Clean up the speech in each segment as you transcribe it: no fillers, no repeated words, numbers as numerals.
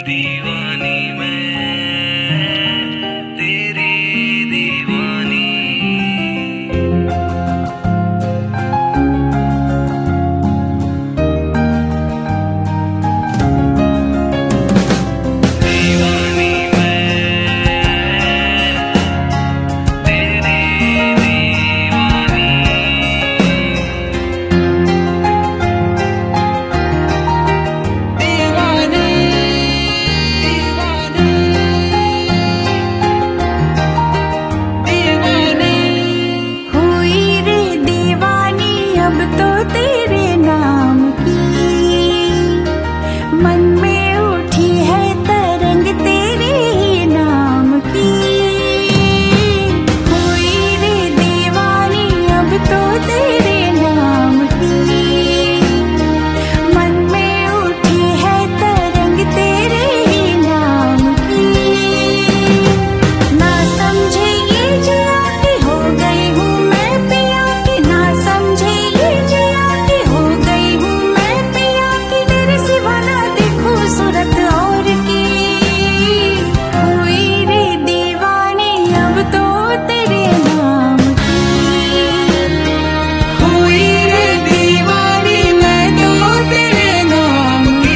दीवानी मैं तेरी दीवानी। दीवानी मैं तेरी दीवानी। अब तो तेरे नाम की मन में उठी है तरंग तेरे ही नाम की। हुई रे दीवानी अब तो तेरे नाम की मन में उठी है तरंग तेरे ही नाम की। ना समझे ये जिया कि हो गई हूँ मैं पिया की, ना समझे सूरत और की। हुई रे दीवानी अब तो तेरे नाम की। हुई रे दीवानी मैं तो तेरे नाम की।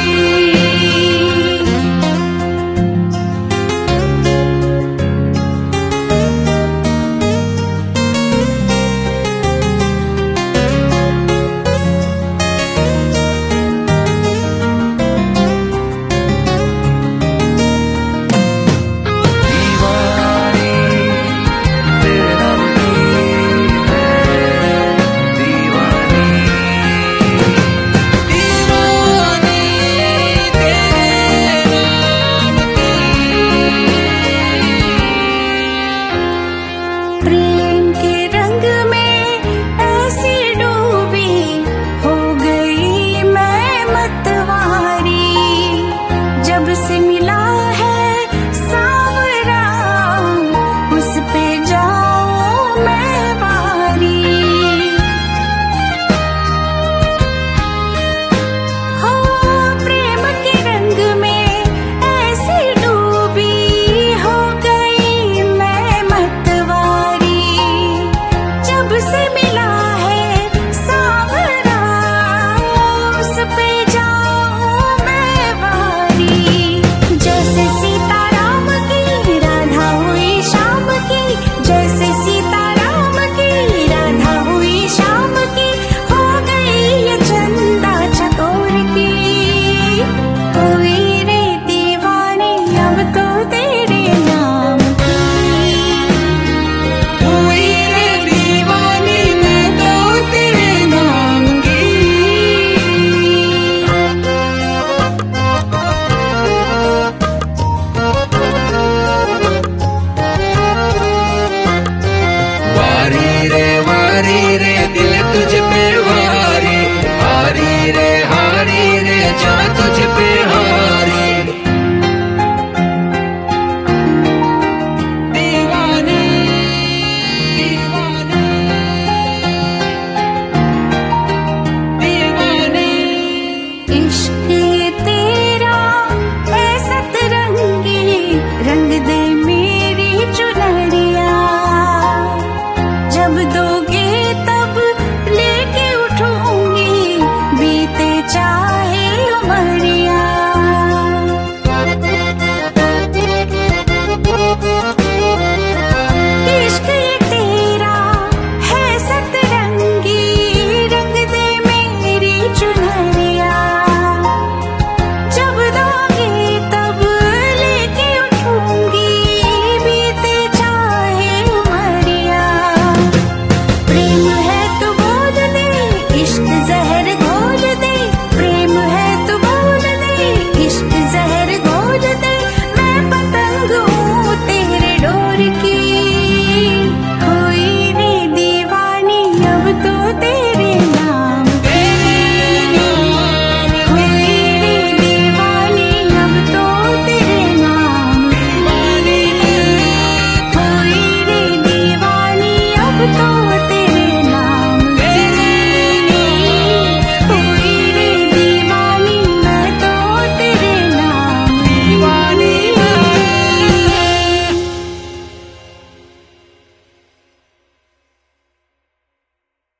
प्रेम के रंग में ऐसी डूबी हो गई मैं मतवारी। जब से मिला है सावरा उस पे जाऊं मैं वारी। हो प्रेम के रंग में ऐसी डूबी हो गई मैं मतवारी। जब से मिला है सावरा उस पे जाऊं मैं वारी। जैसे सीता राम की राधा हुई श्याम की, जैसे सीता राम की राधा हुई श्याम की, हो गई ये चंदा चकोर की। हुई रे दीवानी अब तो तेरे नाम की। हुई रे दीवानी मैं तो तेरे नाम की। वारी रे दिल तुझ पे वारी, हारी रे जा तुझ पे हारी। दीवानी दीवानी दीवानी। इश्क